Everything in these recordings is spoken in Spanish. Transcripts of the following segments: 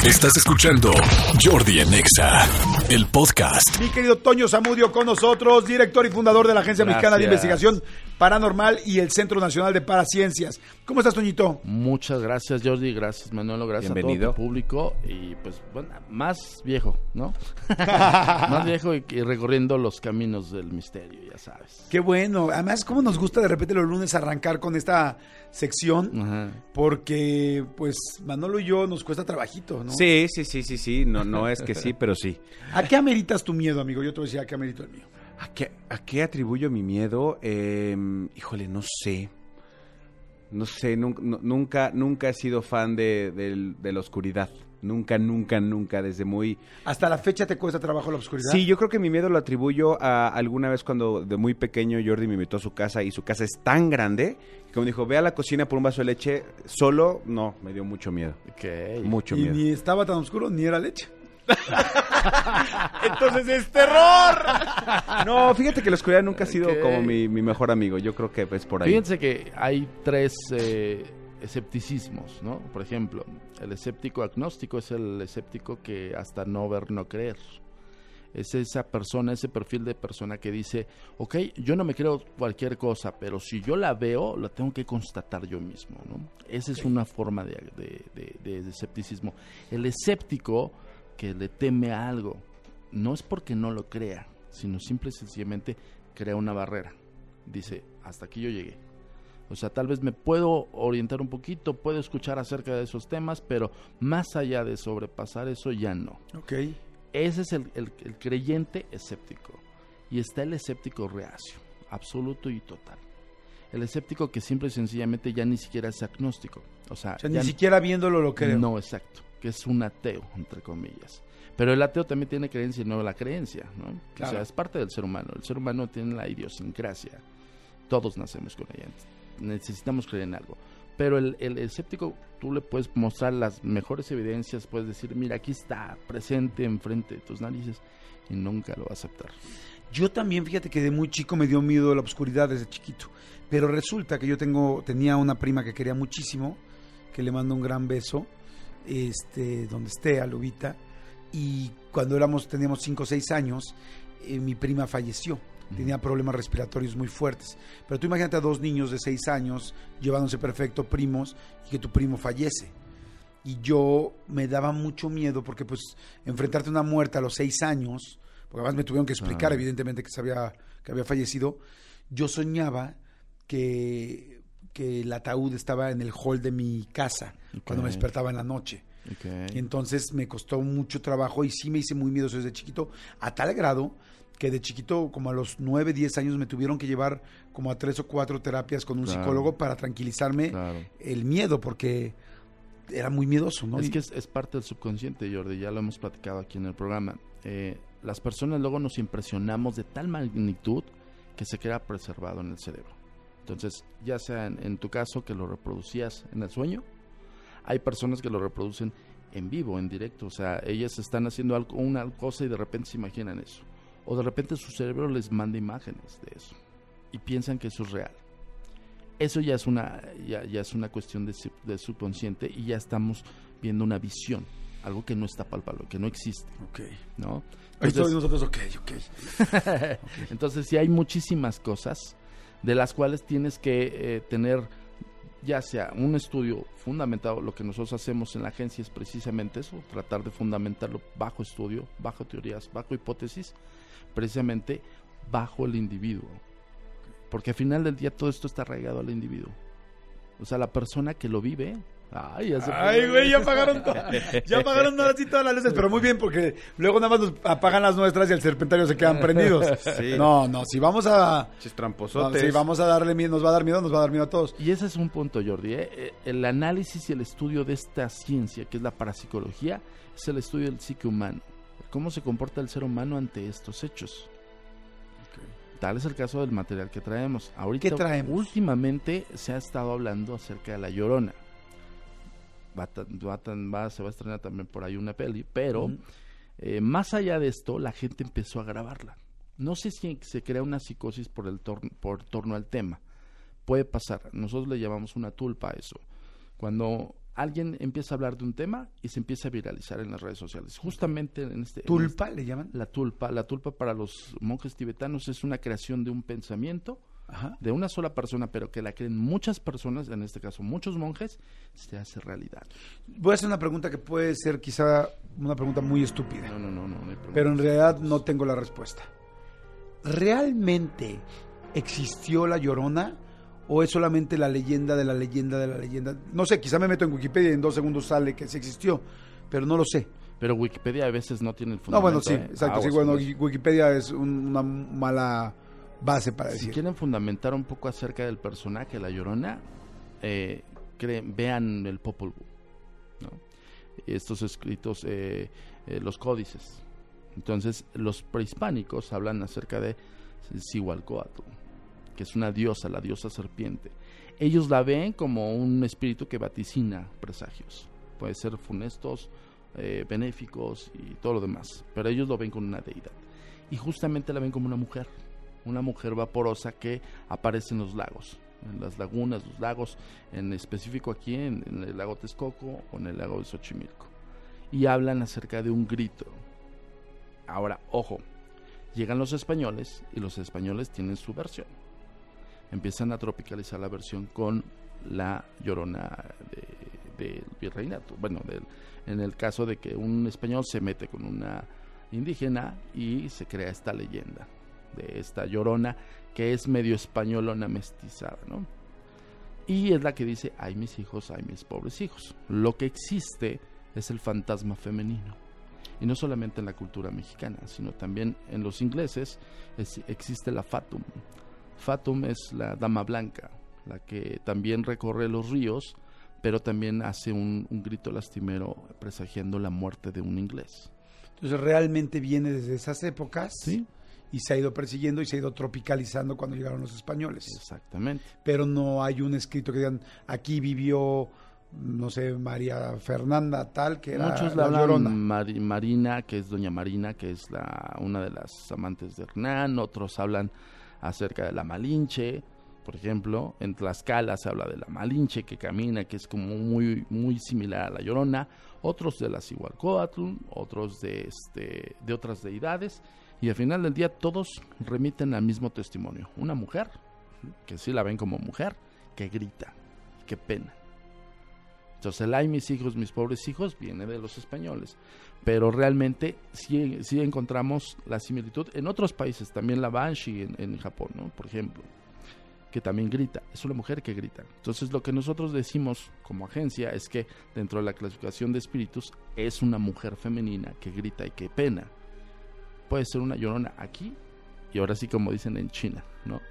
Estás escuchando Jordi en Exa, el podcast. Mi querido Toño Zamudio con nosotros, director y fundador de la Agencia Mexicana de Investigación Paranormal y el Centro Nacional de Paraciencias. ¿Cómo estás, Toñito? Muchas gracias, Jordi, gracias, Manolo, gracias a todo tu público. Y pues, bueno, más viejo, ¿no? Más viejo y recorriendo los caminos del misterio, ya sabes. Qué bueno. Además, cómo nos gusta de repente los lunes arrancar con esta sección. Ajá. Porque, pues, Manolo y yo nos cuesta trabajito, ¿no? Sí. No es que sí, pero sí. ¿A qué ameritas tu miedo, amigo? Yo te voy a decir a qué amerito el mío. ¿A qué atribuyo mi miedo? Híjole, no sé. No sé, nunca he sido fan de la oscuridad. Nunca, desde muy... ¿Hasta la fecha te cuesta trabajo la oscuridad? Sí, yo creo que mi miedo lo atribuyo a alguna vez cuando de muy pequeño Jordi me invitó a su casa y su casa es tan grande que como dijo, ve a la cocina por un vaso de leche solo, no, me dio mucho miedo. Okay. Mucho y miedo. Ni estaba tan oscuro ni era leche. Entonces es terror. No, fíjate que la oscuridad nunca ha sido como mi mejor amigo. Yo creo que es por ahí. Fíjense que hay tres escepticismos, ¿no? Por ejemplo, el escéptico agnóstico es el escéptico que hasta no ver, no creer. Es esa persona, ese perfil de persona que dice, ok, yo no me creo cualquier cosa, pero si yo la veo, la tengo que constatar yo mismo, ¿no? Esa es una forma de escepticismo. El escéptico que le teme a algo, no es porque no lo crea, sino simple y sencillamente crea una barrera. Dice, hasta aquí yo llegué. O sea, tal vez me puedo orientar un poquito, puedo escuchar acerca de esos temas, pero más allá de sobrepasar eso, ya no. Ok. Ese es el creyente escéptico. Y está el escéptico reacio, absoluto y total. El escéptico que simple y sencillamente ya ni siquiera es agnóstico. O sea ni siquiera viéndolo lo creo. No, exacto, que es un ateo, entre comillas. Pero el ateo también tiene creencia y no la creencia, ¿no? Claro. O sea, es parte del ser humano. El ser humano tiene la idiosincrasia. Todos nacemos con ella. Necesitamos creer en algo. Pero el escéptico, tú le puedes mostrar las mejores evidencias, puedes decir, mira, aquí está, presente, enfrente de tus narices, y nunca lo va a aceptar. Yo también, fíjate que de muy chico me dio miedo la oscuridad desde chiquito. Pero resulta que yo tenía una prima que quería muchísimo, que le mando un gran beso, donde esté, a Lubita, y cuando teníamos 5 o 6 años, mi prima falleció. Tenía problemas respiratorios muy fuertes. Pero tú imagínate a 2 niños de 6 años llevándose perfecto, primos, y que tu primo fallece. Y yo me daba mucho miedo porque pues enfrentarte a una muerte a los 6 años, porque además me tuvieron que explicar evidentemente que había fallecido. Yo soñaba que el ataúd estaba en el hall de mi casa cuando me despertaba en la noche. Entonces me costó mucho trabajo y sí me hice muy miedoso desde chiquito, a tal grado que de chiquito, como a los 9, 10 años, me tuvieron que llevar como a 3 o 4 terapias con un psicólogo para tranquilizarme el miedo, porque era muy miedoso, ¿no? Es que es parte del subconsciente, Jordi, ya lo hemos platicado aquí en el programa. Las personas luego nos impresionamos de tal magnitud que se queda preservado en el cerebro. Entonces, ya sea en tu caso que lo reproducías en el sueño, hay personas que lo reproducen en vivo, en directo, o sea, ellas están haciendo una cosa y de repente se imaginan eso. O de repente su cerebro les manda imágenes de eso y piensan que eso es real. Eso ya es una cuestión de subconsciente y ya estamos viendo una visión, algo que no está palpable, que no existe. ¿No? Entonces, nosotros, ok. Entonces sí hay muchísimas cosas de las cuales tienes que tener ya sea un estudio fundamentado. Lo que nosotros hacemos en la agencia es precisamente eso, tratar de fundamentarlo bajo estudio, bajo teorías, bajo hipótesis, precisamente bajo el individuo, porque al final del día todo esto está arraigado al individuo. O sea, la persona que lo vive. Ay, güey, ya apagaron ahora sí todas las luces, pero muy bien, porque luego nada más nos apagan las nuestras y el serpentario se quedan prendidos. Sí. No, si vamos a... tramposotes. Si vamos a darle miedo, nos va a dar miedo a todos. Y ese es un punto, Jordi, el análisis y el estudio de esta ciencia, que es la parapsicología, es el estudio del psique humano. ¿Cómo se comporta el ser humano ante estos hechos? Tal es el caso del material que traemos. Ahorita, ¿qué traemos? Últimamente se ha estado hablando acerca de La Llorona. Se va a estrenar también por ahí una peli, pero más allá de esto, la gente empezó a grabarla. No sé si se crea una psicosis por torno al tema. Puede pasar. Nosotros le llamamos una tulpa a eso. Cuando alguien empieza a hablar de un tema y se empieza a viralizar en las redes sociales. Justamente en este... ¿Tulpa le llaman? La tulpa para los monjes tibetanos es una creación de un pensamiento de una sola persona, pero que la creen muchas personas, en este caso muchos monjes, se hace realidad. Voy a hacer una pregunta que puede ser quizá una pregunta muy estúpida. No hay problema. Pero en realidad no tengo la respuesta. ¿Realmente existió la Llorona o es solamente la leyenda de la leyenda de la leyenda? No sé, quizá me meto en Wikipedia y en 2 segundos sale que sí existió, pero no lo sé. Pero Wikipedia a veces no tiene el No, fundamento. bueno, sí, exacto. Sí, bueno, Wikipedia es una mala base para decir. Si quieren fundamentar un poco acerca del personaje, la Llorona, vean el Popol Vuh, ¿no? Estos escritos, los códices. Entonces, los prehispánicos hablan acerca de Cihualcóatl, que es una diosa, la diosa serpiente. Ellos la ven como un espíritu que vaticina presagios. Puede ser funestos, benéficos y todo lo demás, pero ellos lo ven como una deidad. Y justamente la ven como una mujer vaporosa que aparece en los lagos, en las lagunas, los lagos, en específico aquí en el lago Texcoco o en el lago de Xochimilco. Y hablan acerca de un grito. Ahora, ojo, llegan los españoles y los españoles tienen su versión. Empiezan a tropicalizar la versión con la Llorona del virreinato. Bueno, en el caso de que un español se mete con una indígena y se crea esta leyenda de esta Llorona que es medio españolona mestizada, ¿no? Y es la que dice, ay mis hijos, ay mis pobres hijos. Lo que existe es el fantasma femenino. Y no solamente en la cultura mexicana, sino también en los ingleses existe la Fatum. Fatum es la dama blanca, la que también recorre los ríos, pero también hace un grito lastimero presagiando la muerte de un inglés. Entonces realmente viene desde esas épocas, ¿sí? Y se ha ido persiguiendo y se ha ido tropicalizando cuando llegaron los españoles. Exactamente. Pero no hay un escrito que digan, aquí vivió, no sé, María Fernanda tal, que era muchos la Llorona. Marina, que es doña Marina, que es una de las amantes de Hernán. Otros hablan acerca de la Malinche, por ejemplo. En Tlaxcala se habla de la Malinche que camina, que es como muy, muy similar a la Llorona. Otros de la Cihualcóatl, otros de otras deidades. Y al final del día todos remiten al mismo testimonio. Una mujer, que sí la ven como mujer, que grita, que pena. Entonces el ay mis hijos, mis pobres hijos viene de los españoles. Pero realmente sí encontramos la similitud en otros países. También la Banshee en Japón, ¿no? Por ejemplo, que también grita. Es una mujer que grita. Entonces lo que nosotros decimos como agencia es que dentro de la clasificación de espíritus es una mujer femenina que grita y que pena. Puede ser una Llorona aquí y ahora sí como dicen en China, ¿no?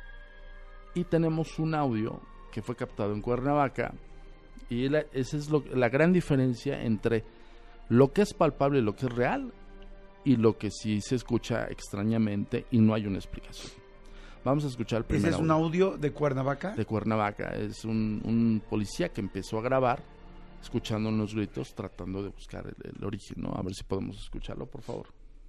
Y tenemos un audio que fue captado en Cuernavaca y esa es la gran diferencia entre lo que es palpable, lo que es real y lo que sí se escucha extrañamente y no hay una explicación. Vamos a escuchar el primer ¿Ese es un audio de Cuernavaca? De Cuernavaca, es un policía que empezó a grabar escuchando unos gritos tratando de buscar el origen, ¿no? A ver si podemos escucharlo, por favor.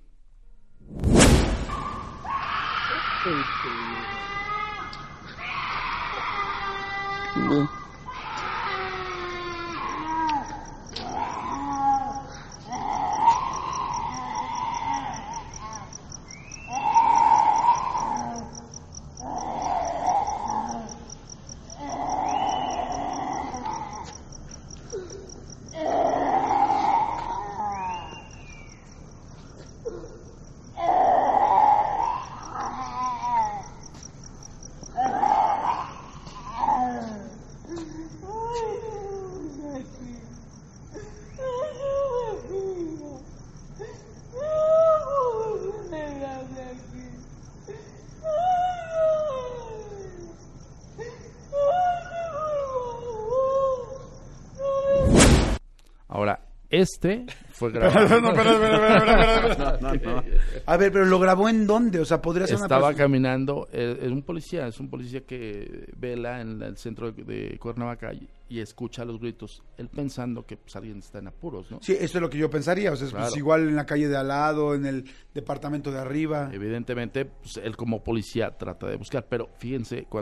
Ahora, fue grabado. No. A ver, pero ¿lo grabó en dónde? O sea, podría ser Estaba caminando, es un policía que vela en el centro de Cuernavaca y escucha los gritos, él pensando que pues, alguien está en apuros, ¿no? Sí, esto es lo que yo pensaría, o sea, Claro. pues, igual en la calle de al lado, en el departamento de arriba. Evidentemente, pues, él como policía trata de buscar, pero fíjense, cuando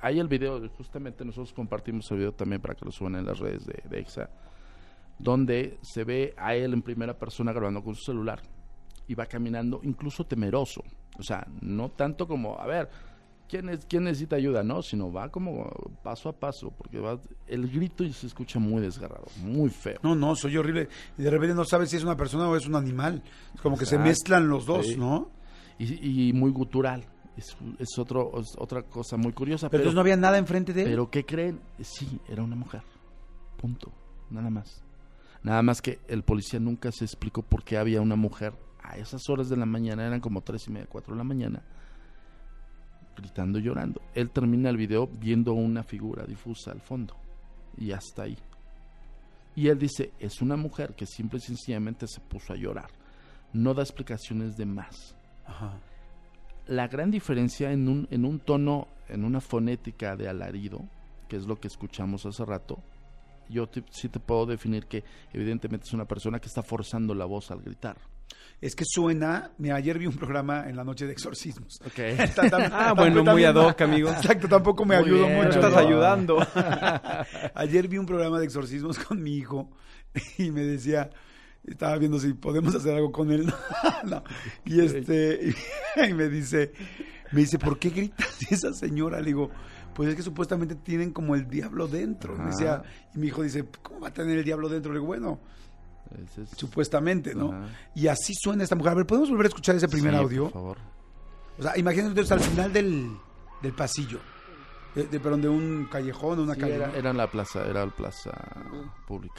hay el video, justamente nosotros compartimos el video también para que lo suban en las redes de EXA, donde se ve a él en primera persona grabando con su celular y va caminando incluso temeroso, o sea, no tanto como, a ver, ¿quién necesita ayuda? No, sino va como paso a paso, porque va, el grito y se escucha muy desgarrado, muy feo. No, soy horrible. Y de repente no sabes si es una persona o es un animal. Es como que se mezclan los dos, sí. ¿no? Y muy gutural. Es otra cosa muy curiosa. Pero entonces no había nada enfrente de él. Pero ¿qué creen? Sí, era una mujer. Punto. Nada más. Nada más que el policía nunca se explicó por qué había una mujer a esas horas de la mañana, eran como 3:30, 4 de la mañana, gritando y llorando. Él termina el video viendo una figura difusa al fondo y hasta ahí. Y él dice, es una mujer que simple y sencillamente se puso a llorar. No da explicaciones de más. Ajá. La gran diferencia en un tono, en una fonética de alarido, que es lo que escuchamos hace rato, yo sí te puedo definir que evidentemente es una persona que está forzando la voz al gritar. Es que suena, mira, ayer vi un programa en la noche de exorcismos. Okay. Bueno, muy ad hoc, amigo. Exacto, tampoco me Muy ayudó bien, mucho. Estás ayudando. Ayer vi un programa de exorcismos con mi hijo y me decía, estaba viendo si podemos hacer algo con él. No. Y y me dice, ¿por qué gritas esa señora? Le digo, pues es que supuestamente tienen como el diablo dentro. Me decía, y mi hijo dice, ¿cómo va a tener el diablo dentro? Le digo, bueno, supuestamente, ¿no? Ajá. Y así suena esta mujer. A ver, ¿podemos volver a escuchar ese primer audio? Por favor. O sea, imagínate entonces al final del pasillo, perdón, de un callejón, de una calle. Era la plaza pública.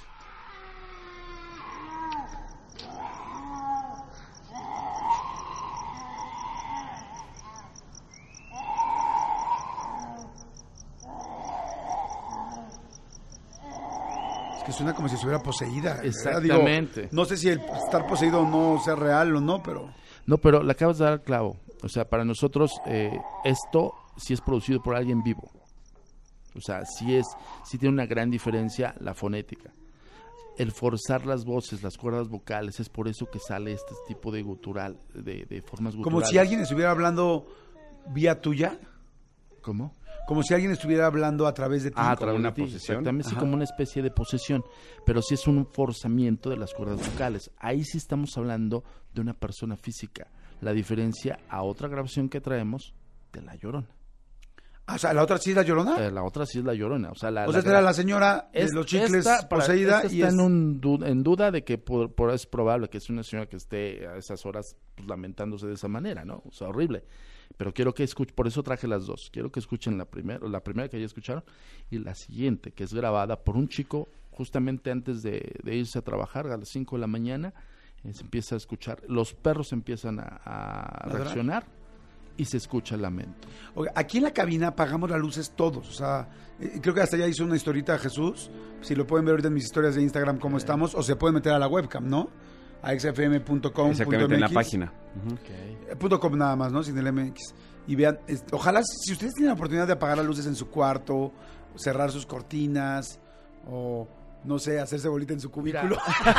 Que suena como si estuviera poseída. Exactamente. Digo, no sé si el estar poseído no sea real o no, pero... No, pero le acabas de dar el clavo. O sea, para nosotros esto sí es producido por alguien vivo. O sea, sí tiene una gran diferencia la fonética. El forzar las voces, las cuerdas vocales, es por eso que sale este tipo de gutural, de formas guturales. Como si alguien estuviera hablando vía tuya. ¿Cómo? Como si alguien estuviera hablando a través de ti. A como través una de ti, posesión. exactamente, sí, Ajá. como una especie de posesión. Pero sí es un forzamiento de las cuerdas vocales. Ahí sí estamos hablando de una persona física. La diferencia a otra grabación que traemos de La Llorona. O sea, ¿la otra sí es la Llorona? La otra sí es La Llorona. O sea, esta era la señora de los chicles poseída. Esta está en duda de que es probable que es una señora que esté a esas horas pues, lamentándose de esa manera, ¿no? O sea, horrible. Pero quiero que escuchen, por eso traje las dos. Quiero que escuchen la primera que ya escucharon y la siguiente, que es grabada por un chico justamente antes de irse a trabajar a las 5 de la mañana. Se empieza a escuchar, los perros empiezan a reaccionar y se escucha el lamento. Oiga, aquí en la cabina apagamos las luces todos. O sea, creo que hasta ya hizo una historita Jesús. Si lo pueden ver ahorita en mis historias de Instagram cómo estamos, o se pueden meter a la webcam, ¿no? A xfm.com. Exactamente, en la página. .com nada más, ¿no? Sin el MX. Y vean, ojalá, si ustedes tienen la oportunidad de apagar las luces en su cuarto, cerrar sus cortinas, o no sé, hacerse bolita en su cubículo.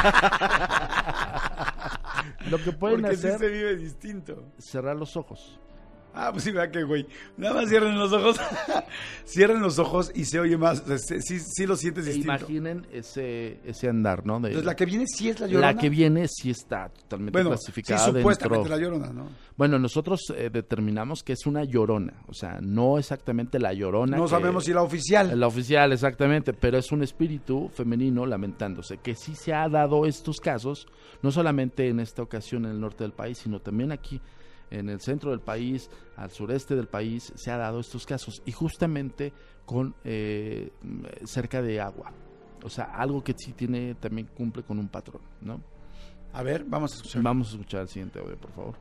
Lo que pueden porque hacer sí se vive distinto. Cerrar los ojos. Ah, pues sí, vea que güey. Nada más cierren los ojos. Cierren los ojos y se oye más. O sea, sí lo sientes distinto. Imaginen ese andar, ¿no? Entonces, la que viene sí es la Llorona. La que viene sí está totalmente clasificada sí, supuestamente dentro. la Llorona, ¿no? Bueno, nosotros determinamos que es una llorona. O sea, no exactamente la Llorona. No sabemos si la oficial. La oficial, exactamente. Pero es un espíritu femenino lamentándose. Que sí se ha dado estos casos, no solamente en esta ocasión en el norte del país, sino también aquí en el centro del país, al sureste del país, se ha dado estos casos, y justamente con cerca de agua, o sea, algo que sí también cumple con un patrón, ¿no? A ver, vamos a escuchar. Vamos a escuchar el siguiente audio, por favor.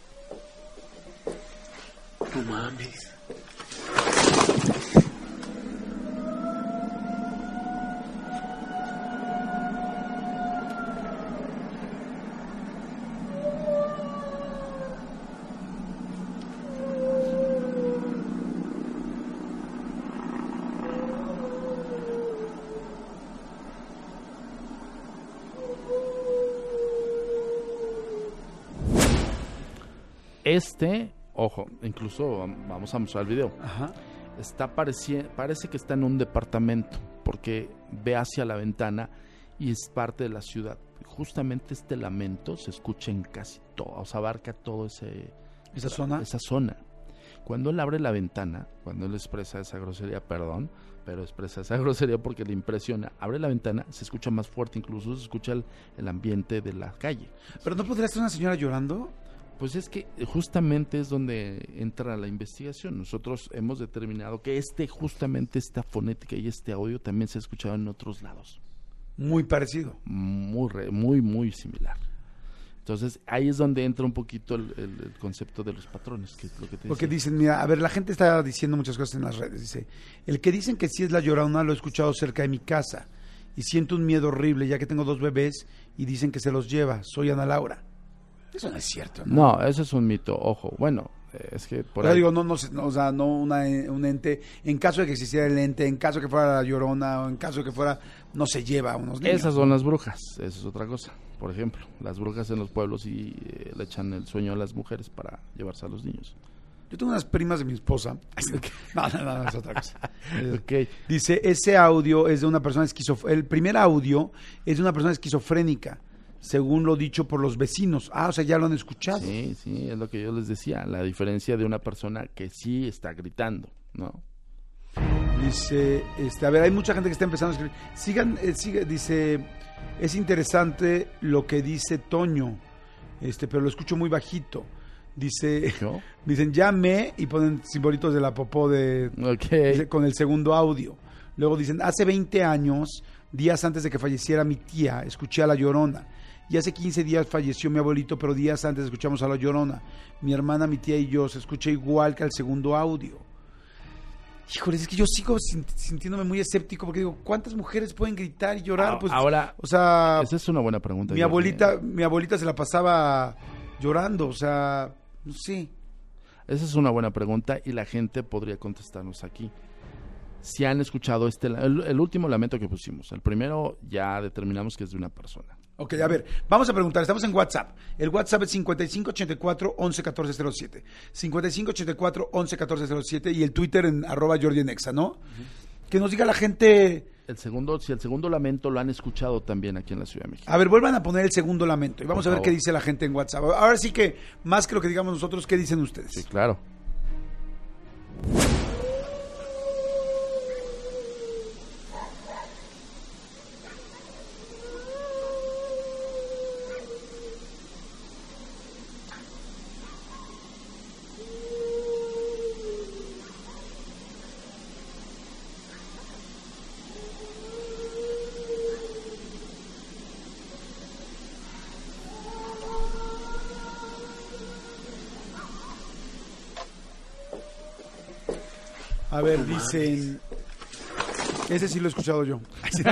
No mames. Ojo, incluso vamos a mostrar el video. Ajá. Parece que está en un departamento, porque ve hacia la ventana y es parte de la ciudad. Justamente este lamento se escucha en casi todo, o sea, abarca todo esa zona. Cuando él abre la ventana, cuando él expresa esa grosería, perdón, pero expresa esa grosería porque le impresiona, abre la ventana, se escucha más fuerte, incluso se escucha el ambiente de la calle. ¿Pero no podría estar una señora llorando? Pues es que justamente es donde entra la investigación. Nosotros hemos determinado que justamente esta fonética y este audio también se ha escuchado en otros lados. Muy parecido. Muy similar. Entonces, ahí es donde entra un poquito el concepto de los patrones, que es lo que te Porque decía. dicen, mira, a ver, la gente está diciendo muchas cosas en las redes. Dice, el que dicen que sí es la Llorona lo he escuchado cerca de mi casa y siento un miedo horrible ya que tengo 2 bebés y dicen que se los lleva. Soy Ana Laura. Eso no es cierto, ¿no? No, eso es un mito, ojo. Bueno, es que por Pero ahí... digo, o sea, no un ente, en caso de que existiera el ente, en caso de que fuera la Llorona o en caso de que fuera, no se lleva a unos niños. Esas son las brujas, esa es otra cosa. Por ejemplo, las brujas en los pueblos y le echan el sueño a las mujeres para llevarse a los niños. Yo tengo unas primas de mi esposa. No, es otra cosa. Okay. Dice, ese audio es de una persona esquizofrénica. El primer audio es de una persona esquizofrénica, según lo dicho por los vecinos. O sea, ya lo han escuchado. Sí, es lo que yo les decía, la diferencia de una persona que sí está gritando, ¿no? Dice, a ver, hay mucha gente que está empezando a escribir. Dice, es interesante lo que dice Toño, pero lo escucho muy bajito. Dice, ¿yo? Dicen, llame y ponen simbolitos de la popó Okay. con el segundo audio. Luego dicen, hace 20 años, días antes de que falleciera mi tía, escuché a La Llorona. Y hace 15 días falleció mi abuelito, pero días antes escuchamos a La Llorona. Mi hermana, mi tía y yo, se escucha igual que al segundo audio. Híjole, es que yo sigo sintiéndome muy escéptico porque digo, ¿cuántas mujeres pueden gritar y llorar? Pues, ahora, o sea, esa es una buena pregunta. mi abuelita se la pasaba llorando, o sea, no sé. Esa es una buena pregunta y la gente podría contestarnos aquí. Si han escuchado el último lamento que pusimos, el primero ya determinamos que es de una persona. Ok, a ver, vamos a preguntar, estamos en WhatsApp. El WhatsApp es 5584-111407. 5584-111407 y el Twitter en @JordiNexa, ¿no? Uh-huh. Que nos diga la gente... Si el segundo lamento lo han escuchado también aquí en la Ciudad de México. A ver, vuelvan a poner el segundo lamento y vamos a ver qué dice la gente en WhatsApp. Ahora sí que, más que lo que digamos nosotros, ¿qué dicen ustedes? Sí, claro. A ver, dicen... Ese sí lo he escuchado yo.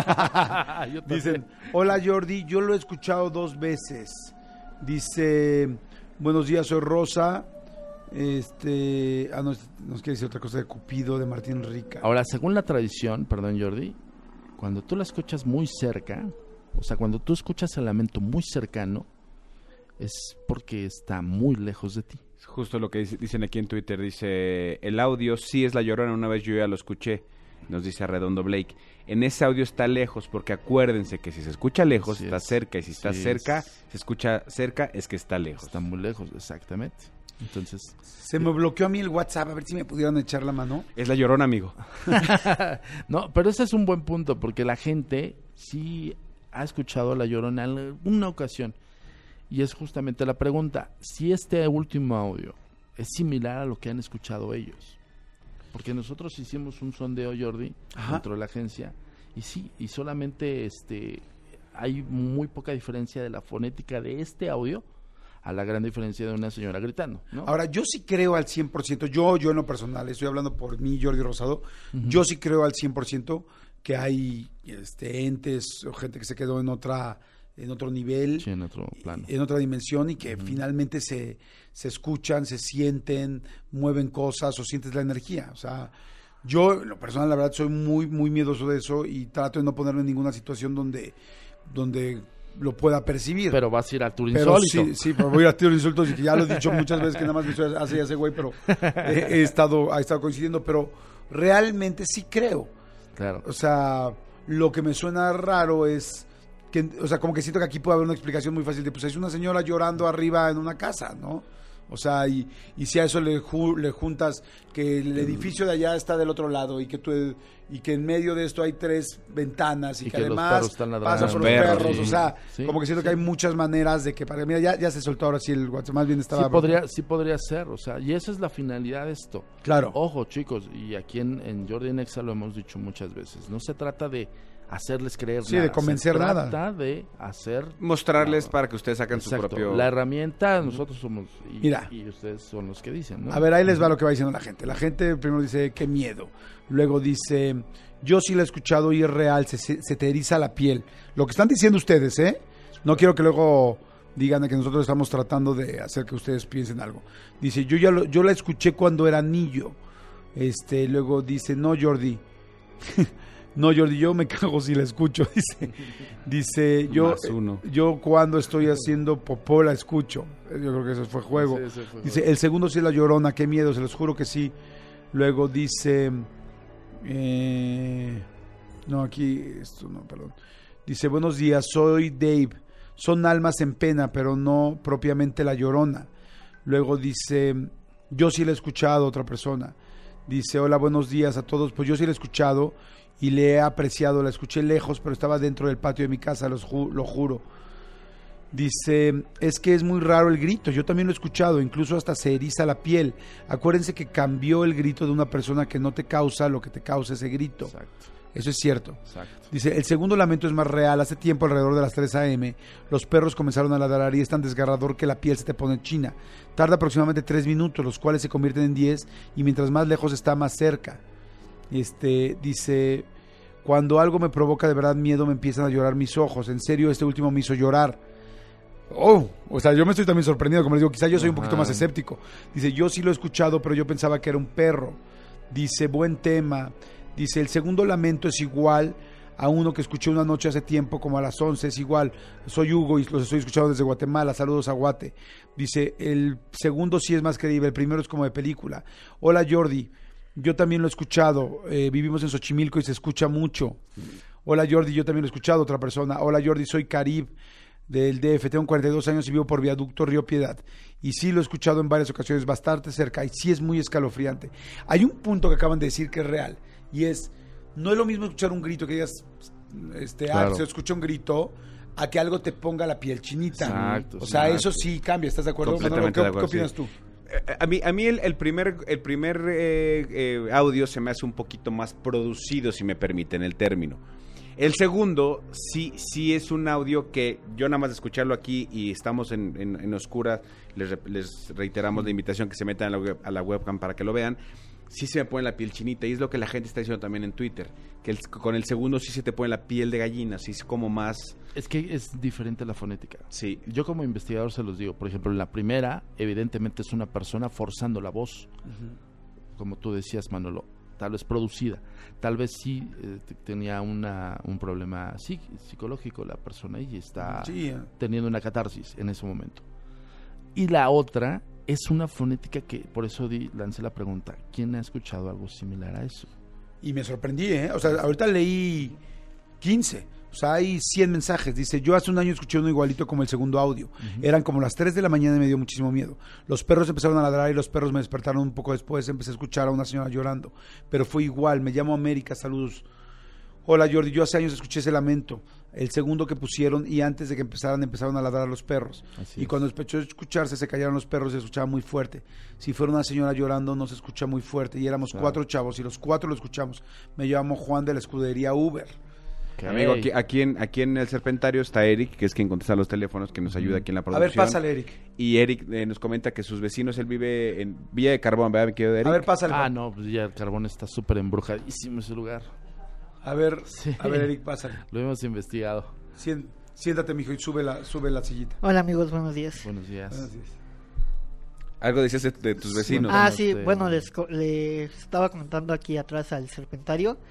Dicen, hola Jordi, yo lo he escuchado 2 veces. Dice, buenos días, soy Rosa. Nos quiere decir otra cosa de Cupido, de Martín Rica. Ahora, según la tradición, perdón Jordi, cuando tú la escuchas muy cerca, o sea, cuando tú escuchas el lamento muy cercano, es porque está muy lejos de ti. Justo lo que dicen aquí en Twitter, dice, el audio sí es La Llorona, una vez yo ya lo escuché, nos dice Redondo Blake. En ese audio está lejos, porque acuérdense que si se escucha lejos, está cerca, y si está cerca, se escucha cerca, es que está lejos. Está muy lejos, exactamente. Entonces... Se me bloqueó a mí el WhatsApp, a ver si me pudieran echar la mano. Es La Llorona, amigo. No, pero ese es un buen punto, porque la gente sí ha escuchado a La Llorona en alguna ocasión. Y es justamente la pregunta, si este último audio es similar a lo que han escuchado ellos. Porque nosotros hicimos un sondeo, Jordi, dentro de la agencia, y sí, y solamente hay muy poca diferencia de la fonética de este audio a la gran diferencia de una señora gritando, ¿no? Ahora, yo sí creo al 100%, yo en lo personal, estoy hablando por mí, Jordi Rosado, yo sí creo al 100% que hay entes o gente que se quedó en otro nivel, sí, en otro plano, en otra dimensión y que finalmente se escuchan, se sienten, mueven cosas o sientes la energía. O sea, yo en lo personal la verdad soy muy muy miedoso de eso y trato de no ponerme en ninguna situación donde lo pueda percibir. Pero vas a ir a tu Pero insólito. sí, pero voy a tirar insultos y que ya lo he dicho muchas veces que nada más me estoy así ese güey, pero ha estado coincidiendo, pero realmente sí creo. Claro. O sea, lo que me suena raro es que, o sea, como que siento que aquí puede haber una explicación muy fácil de, pues es una señora llorando arriba en una casa, ¿no? O sea, y si a eso le juntas que el edificio de allá está del otro lado y que en medio de esto hay 3 ventanas y que los además perros están ladrando. pasan por los Los perros, perros, sí. o sea, Sí, como que siento que hay muchas maneras de que para mí ya se soltó ahora sí el WhatsApp, más bien estaba Sí podría ser, o sea, y esa es la finalidad de esto. Claro. Ojo, chicos, y aquí en Jordi Nexa lo hemos dicho muchas veces, no se trata de hacerles creer Sí, nada. de convencer nada. Se trata de hacer... Mostrarles No. para que ustedes saquen su Exacto. propio... La herramienta, nosotros somos... Mira. Y ustedes son los que dicen, ¿no? A ver, ahí les va lo que va diciendo la gente. La gente primero dice, qué miedo. Luego dice, yo sí lo he escuchado y es real, se te eriza la piel. Lo que están diciendo ustedes, ¿eh? No quiero que luego digan que nosotros estamos tratando de hacer que ustedes piensen algo. Dice, yo la escuché cuando era niño. Luego dice, no, Jordi. No, Jordi, yo me cago si la escucho. Dice, Más uno. yo cuando estoy haciendo popó la escucho. Yo creo que eso fue juego. Sí, ese fue Dice, juego. el segundo sí es la Llorona, qué miedo, se los juro que sí. Luego dice, no, aquí, esto no, perdón. Dice, buenos días, soy Dave. Son almas en pena, pero no propiamente la Llorona. Luego dice, yo sí la he escuchado, otra persona. Dice, hola, buenos días a todos. Pues yo sí la he escuchado y le he apreciado. La escuché lejos, pero estaba dentro del patio de mi casa, lo juro. Dice, es que es muy raro el grito, yo también lo he escuchado, incluso hasta se eriza la piel. Acuérdense que cambió el grito de una persona que no te causa lo que te causa ese grito. Exacto, Eso es cierto. exacto. Dice, el segundo lamento es más real. Hace tiempo, alrededor de las 3 a.m., los perros comenzaron a ladrar y es tan desgarrador que la piel se te pone china. Tarda aproximadamente 3 minutos, los cuales se convierten en 10 y mientras más lejos está, más cerca. Dice, cuando algo me provoca de verdad miedo, me empiezan a llorar mis ojos. En serio, este último me hizo llorar. Oh, o sea, yo me estoy también sorprendido, como les digo, quizá yo soy un poquito más escéptico. Dice, yo sí lo he escuchado, pero yo pensaba que era un perro. Dice, buen tema. Dice, el segundo lamento es igual a uno que escuché una noche hace tiempo, como a las 11, es igual. Soy Hugo y los estoy escuchando desde Guatemala, saludos a Guate. Dice, el segundo sí es más creíble, el primero es como de película. Hola Jordi, yo también lo he escuchado, vivimos en Xochimilco y se escucha mucho. Hola Jordi, yo también lo he escuchado, otra persona. Hola Jordi, soy Carib del DF, tengo 42 años y vivo por Viaducto Río Piedad. Y sí lo he escuchado en varias ocasiones, bastante cerca, y sí es muy escalofriante. Hay un punto que acaban de decir que es real, y es, no es lo mismo escuchar un grito que digas, Claro. se escucha un grito, a que algo te ponga la piel chinita. Exacto, O sea, exacto. eso sí cambia, ¿estás de acuerdo? Completamente Manolo, de acuerdo, ¿Qué opinas sí. tú? A mí el primer audio se me hace un poquito más producido, si me permiten el término. El segundo sí es un audio que yo nada más de escucharlo aquí y estamos en oscuras, les reiteramos la invitación que se metan a la webcam para que lo vean. Sí se me pone la piel chinita y es lo que la gente está diciendo también en Twitter, que con el segundo sí se te pone la piel de gallina, sí es como más... Es que es diferente la fonética. Sí. Yo como investigador se los digo, por ejemplo, en la primera, evidentemente es una persona forzando la voz, como tú decías, Manolo, tal vez producida, tal vez sí tenía un problema psicológico la persona y está teniendo una catarsis en ese momento. Y la otra es una fonética que, por eso lancé la pregunta, ¿quién ha escuchado algo similar a eso? Y me sorprendí, ¿eh? O sea, ahorita leí 15. O sea, hay 100 mensajes. Dice, yo hace un año escuché uno igualito como el segundo audio. Eran como las 3 de la mañana y me dio muchísimo miedo. Los perros empezaron a ladrar y los perros me despertaron un poco después. Empecé a escuchar a una señora llorando. Pero fue igual. Me llamo América, saludos. Hola Jordi, yo hace años escuché ese lamento. El segundo que pusieron y antes de que empezaron a ladrar los perros. Así y cuando empezó a escucharse, se callaron los perros y se escuchaba muy fuerte. Si fuera una señora llorando, no se escucha muy fuerte. Y éramos 4 chavos y los 4 lo escuchamos. Me llamo Juan de la escudería Uber. Okay. Amigo, aquí en el Serpentario está Eric, que es quien contesta los teléfonos, que nos ayuda aquí en la A producción. ver, pásale, Eric. Y Eric nos comenta que sus vecinos, él vive en Villa de Carbón, ¿verdad, mi querido Eric? A ver, pásale. Ah, no, pues ya el carbón está súper embrujadísimo ese lugar. A ver, Sí. a ver, Eric, pásale. Lo hemos investigado. Siéntate, mijo, y sube la sillita. Hola amigos, buenos días. Buenos días. Buenos días. Algo decías de tus vecinos. Ah, Bueno, sí, bueno, les estaba comentando aquí atrás al Serpentario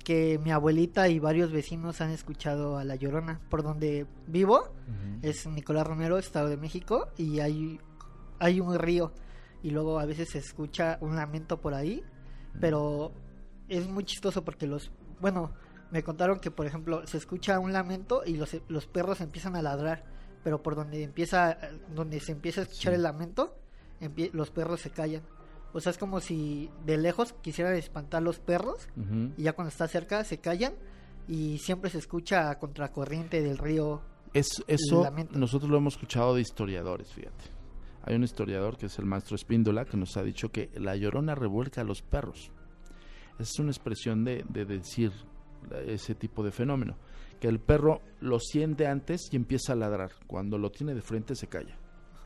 que mi abuelita y varios vecinos han escuchado a La Llorona. Por donde vivo, es Nicolás Romero, Estado de México, y hay un río, y luego a veces se escucha un lamento por ahí, pero es muy chistoso porque me contaron que, por ejemplo, se escucha un lamento y los perros empiezan a ladrar, pero por donde se empieza a escuchar el lamento, los perros se callan. O sea, es como si de lejos quisieran espantar los perros, y ya cuando está cerca se callan, y siempre se escucha a contracorriente del río. Eso nosotros lo hemos escuchado de historiadores, fíjate. Hay un historiador que es el maestro Espíndola, que nos ha dicho que la Llorona revuelca a los perros. Esa es una expresión de decir ese tipo de fenómeno, que el perro lo siente antes y empieza a ladrar. Cuando lo tiene de frente se calla.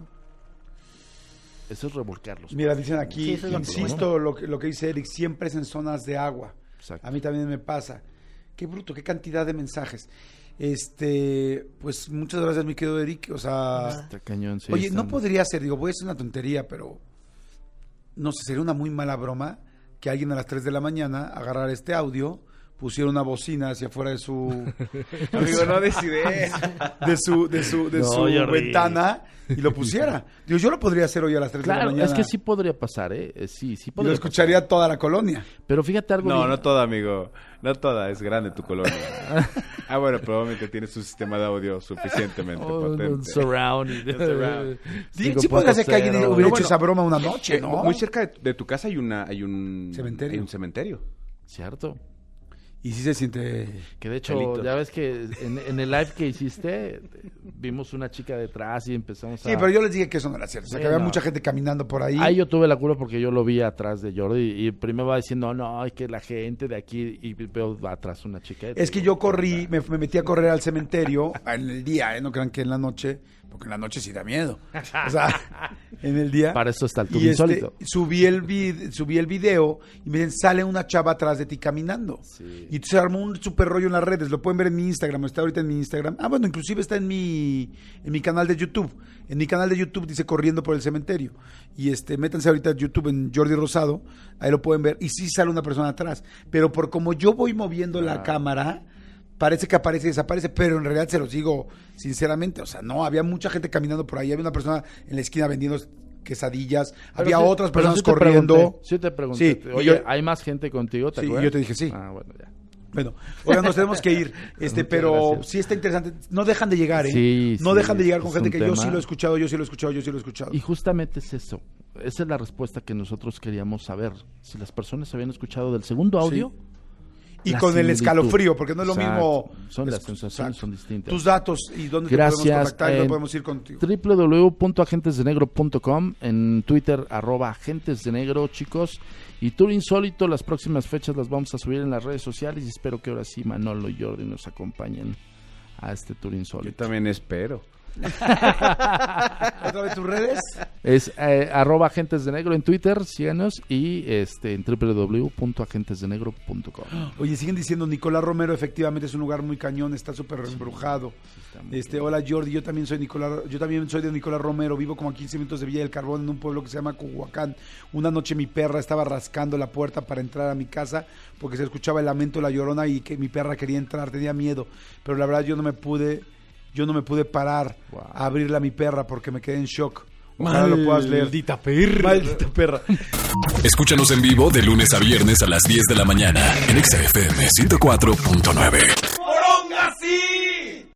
Eso es revolcarlos. Mira, dicen aquí, insisto, lo que dice Eric, siempre es en zonas de agua. Exacto. A mí también me pasa. Qué bruto, qué cantidad de mensajes. Pues muchas gracias, mi querido Eric. O sea, está cañón, sí, oye, no podría ser, voy a hacer una tontería, pero no sé, sería una muy mala broma que alguien a las 3 de la mañana agarrara este audio, pusiera una bocina hacia afuera de su amigo, no decides de su ventana y lo pusiera. Yo lo podría hacer hoy a las 3 de la mañana. Es que sí podría pasar, sí podría. Y lo escucharía toda la colonia. Pero fíjate algo. No toda, amigo. No toda, es grande tu colonia. Bueno, probablemente tienes un sistema de audio suficientemente potente. Un surround. Sí podría ser que alguien hubiera hecho esa broma una noche, ¿no? Muy cerca de tu casa hay un cementerio. Hay un cementerio. Cierto. Y sí se siente... Que de hecho, pelito. ya ves que en el live que hiciste, vimos una chica detrás y empezamos a... Sí, pero yo les dije que eso no era cierto. O sea, que había mucha gente caminando por ahí. Ahí yo tuve la culpa porque yo lo vi atrás de Jordi y primero va diciendo, no, es que la gente de aquí, y veo atrás una chica. Es que yo corrí, me metí a correr al cementerio en el día, no crean que en la noche, porque en la noche sí da miedo. O sea, en el día. Para eso está el tubo insólito. Subí el video y me dicen, sale una chava atrás de ti caminando. Sí. Y se armó un super rollo en las redes, lo pueden ver en mi Instagram, está ahorita en mi Instagram. Bueno, inclusive está en mi canal de YouTube. En mi canal de YouTube dice Corriendo por el Cementerio. Y métanse ahorita a YouTube en Jordi Rosado, ahí lo pueden ver. Y sí sale una persona atrás. Pero por como yo voy moviendo la cámara, parece que aparece y desaparece, pero en realidad se los digo sinceramente, o sea, no, había mucha gente caminando por ahí, había una persona en la esquina vendiendo quesadillas, había otras personas corriendo. Sí te pregunté, oye, ¿hay más gente contigo? ¿Te acuerdas? Yo te dije sí. Bueno, ya. Bueno, oigan, nos tenemos que ir, pero gracias. Sí está interesante, no dejan de llegar, no dejan de llegar con gente que yo sí lo he escuchado. Y justamente es eso, esa es la respuesta que nosotros queríamos saber, si las personas habían escuchado del segundo audio. Sí. Y con el escalofrío, porque no es lo mismo. Las sensaciones son distintas. Tus datos y dónde te podemos contactar y dónde podemos ir contigo. www.agentesdenegro.com, en Twitter @agentesdenegro, chicos. Y Tour Insólito, las próximas fechas las vamos a subir en las redes sociales y espero que ahora sí Manolo y Jordi nos acompañen a este Tour Insólito. Yo también espero. ¿Otra vez tus redes? Es @agentesdenegro en Twitter, síganos, y en www.agentesdenegro.com. Oye, siguen diciendo Nicolás Romero, efectivamente es un lugar muy cañón, está súper embrujado. Hola Jordi, yo también soy de Nicolás Romero, vivo como a 15 minutos de Villa del Carbón, en un pueblo que se llama Coyoacán. Una noche mi perra estaba rascando la puerta para entrar a mi casa porque se escuchaba el lamento de la Llorona y que mi perra quería entrar, tenía miedo, pero la verdad yo no me pude parar a abrirle a mi perra porque me quedé en shock. Ojalá lo puedas leer. Maldita perra. Escúchanos en vivo de lunes a viernes a las 10 de la mañana en XFM 104.9.